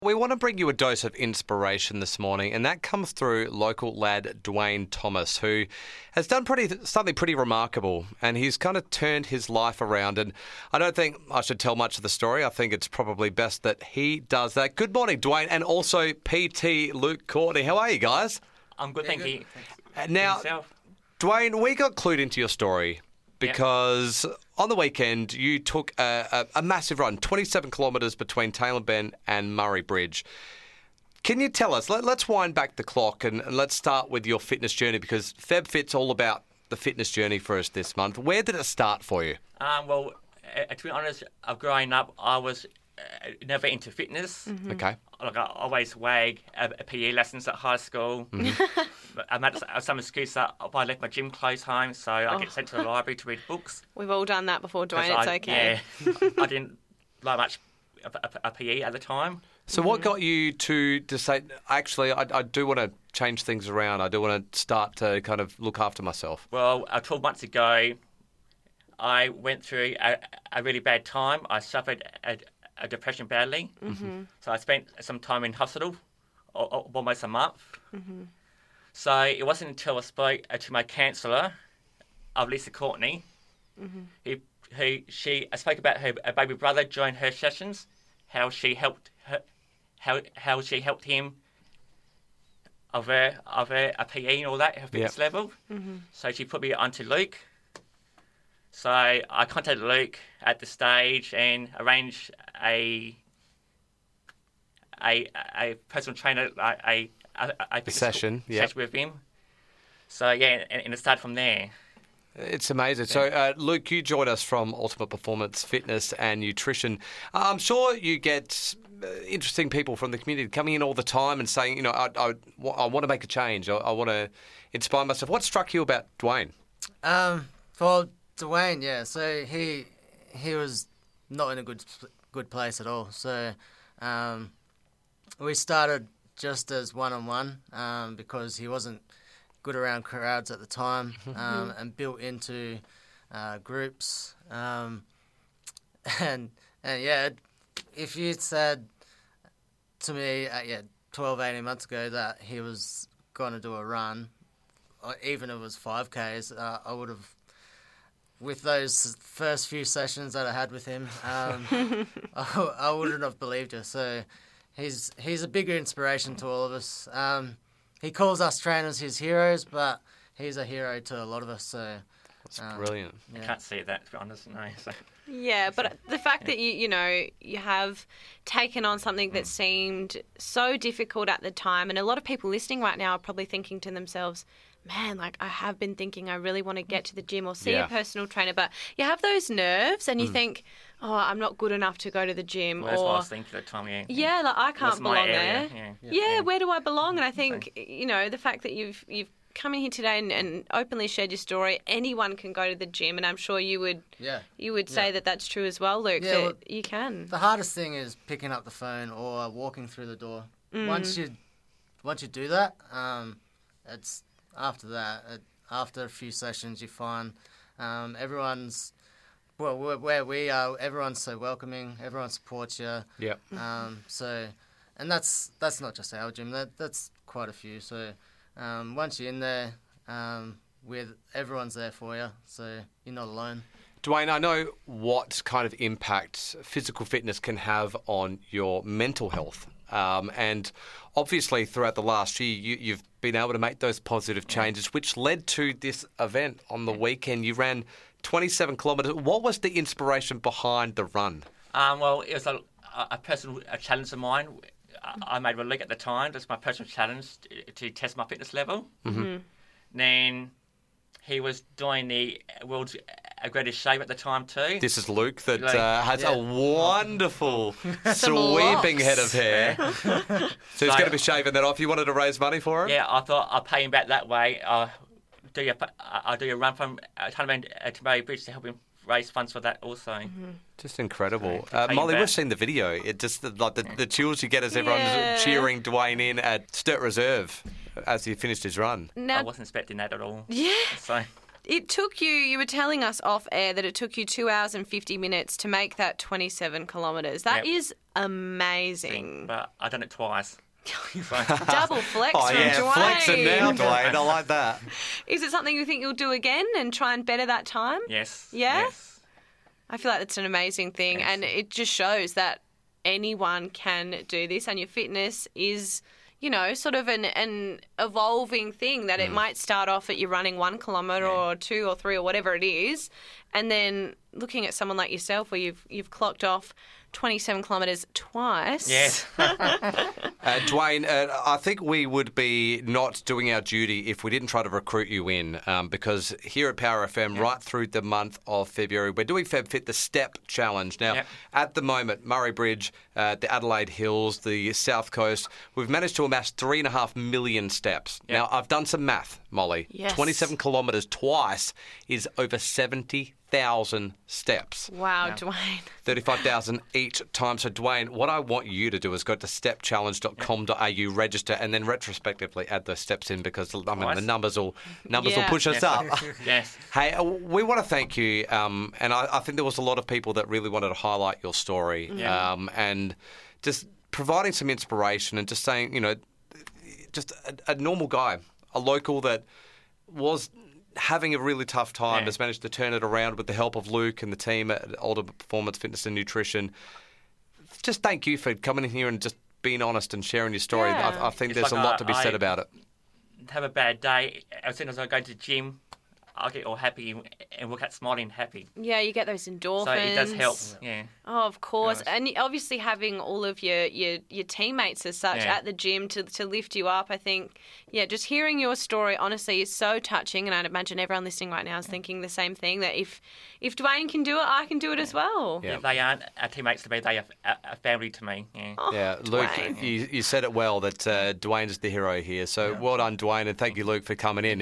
We want to bring you a dose of inspiration this morning, and that comes through local lad Dwayne Thomas, who has done something pretty remarkable, and he's kind of turned his life around. And I don't think I should tell much of the story. I think it's probably best that he does that. Good morning, Dwayne, and also PT Luke Courtney. How are you guys? I'm good, thank you. Now, Dwayne, we got clued into your story because on the weekend you took a massive run, 27 kilometres between Tailem Bend and Murray Bridge. Can you tell us, let's wind back the clock and let's start with your fitness journey, because FebFit's all about the fitness journey for us this month. Where did it start for you? To be honest, growing up, I was never into fitness. Mm-hmm. Okay. Like I always wag PE lessons at high school. Mm-hmm. I made some excuse that I left my gym clothes home, so I get sent to the library to read books. We've all done that before, Dwayne. It's okay. Yeah, I didn't like much a PE at the time. So what got you to say, actually, I do want to change things around. I do want to start to kind of look after myself? Well, 12 months ago, I went through a really bad time. I suffered a depression badly. Mm-hmm. So I spent some time in hospital, almost a month. Mm-hmm. So it wasn't until I spoke to my counsellor, Lisa Courtney, mm-hmm. I spoke about her baby brother during her sessions, how she helped him of a PE and all that, her fitness level. Mm-hmm. So she put me onto Luke. So I contacted Luke at the stage and arranged a personal trainer, a session with him. So and it started from there. It's amazing. So Luke, you joined us from Ultimate Performance Fitness and Nutrition. I'm sure you get interesting people from the community coming in all the time and saying, I want to make a change. I want to inspire myself. What struck you about Dwayne? For Dwayne, yeah. So he was not in a good place at all. So we started just as one-on-one because he wasn't good around crowds at the time, and built into groups. And if you'd said to me 12, 18 months ago that he was going to do a run, or even if it was 5Ks, I would have, with those first few sessions that I had with him, I wouldn't have believed you. So he's a bigger inspiration to all of us. He calls us trainers his heroes, but he's a hero to a lot of us. So that's brilliant. I can't see that, to be honest. No. So. Yeah, but the fact that you have taken on something that seemed so difficult at the time, and a lot of people listening right now are probably thinking to themselves, man, like I have been thinking I really want to get to the gym or see a personal trainer, but you have those nerves and you think, oh, I'm not good enough to go to the gym. Well, that's what I was thinking at the time, Yeah, like I can't belong there. Yeah, where do I belong? And I think, the fact that you've come in here today and openly shared your story, anyone can go to the gym, and I'm sure you would say that that's true as well, Luke, that you can. The hardest thing is picking up the phone or walking through the door. Once you do that, it's after that, after a few sessions, you find everyone's, well, where we are, everyone's so welcoming, everyone supports you. Yeah. And that's not just our gym, that's quite a few. So once you're in there, everyone's there for you, so you're not alone. Dwayne, I know what kind of impact physical fitness can have on your mental health. And obviously throughout the last year, you've been able to make those positive changes, which led to this event on the weekend. You ran 27 kilometres. What was the inspiration behind the run? Well, it was a personal challenge of mine. I made with Luke at the time. That's my personal challenge to test my fitness level. Mm-hmm. Then he was doing the world's greatest shave at the time too. This is Luke that has a wonderful sweeping head of hair. So he's going to be shaving that off. You wanted to raise money for him? Yeah, I thought I'd pay him back that way. I'll do a run from Tailem to Murray Bridge to help him raise funds for that also. Mm-hmm. Just incredible. Molly, we've seen the video. It just like the chills you get as everyone's cheering Dwayne in at Sturt Reserve as he finished his run. I wasn't expecting that at all. Yeah. So It took you were telling us off air that it took you 2 hours and 50 minutes to make that 27 kilometres. That Yep. is amazing. But I've done it twice. Double flex Oh, from yeah, Dwayne. flexing now, Dwayne. I like that. Is it something you think you'll do again and try and better that time? Yes. Yeah? Yes. I feel like that's an amazing thing, and it just shows that anyone can do this, and your fitness is, sort of an evolving thing, that it might start off at you running 1 kilometre or 2 or 3 or whatever it is, and then looking at someone like yourself where you've clocked off 27 kilometres twice. Yes. Dwayne, I think we would be not doing our duty if we didn't try to recruit you in, because here at Power FM, right through the month of February, we're doing FebFit, the Step Challenge. Now, at the moment, Murray Bridge, the Adelaide Hills, the South Coast, we've managed to amass 3.5 million steps. Now, I've done some math, Molly. Yes. 27 kilometres twice is over 70,000 steps. Wow, Dwayne. 35,000 each time. So, Dwayne, what I want you to do is go to stepchallenge.com.au, register, and then retrospectively add those steps in, because the numbers will push us up. Yes. Hey, we want to thank you, and I think there was a lot of people that really wanted to highlight your story, and just providing some inspiration and just saying, just a normal guy, a local that was having a really tough time, has managed to turn it around with the help of Luke and the team at Older Performance Fitness and Nutrition. Just thank you for coming in here and just being honest and sharing your story. Yeah. I think It's there's like a lot to be said about it. Have a bad day. As soon as I go to the gym, I get all happy and work out smiling and happy. Yeah, you get those endorphins. So it does help. Yeah. Oh, of course. Nice. And obviously having all of your teammates as such at the gym to lift you up, I think, just hearing your story, honestly, is so touching. And I'd imagine everyone listening right now is thinking the same thing, that if Dwayne can do it, I can do it as well. Yeah. They aren't our teammates to me, they are a family to me. Yeah. Oh, Yeah, Luke, Dwayne. you said it well that Dwayne is the hero here. So well done, Dwayne, and thank you, Luke, for coming in.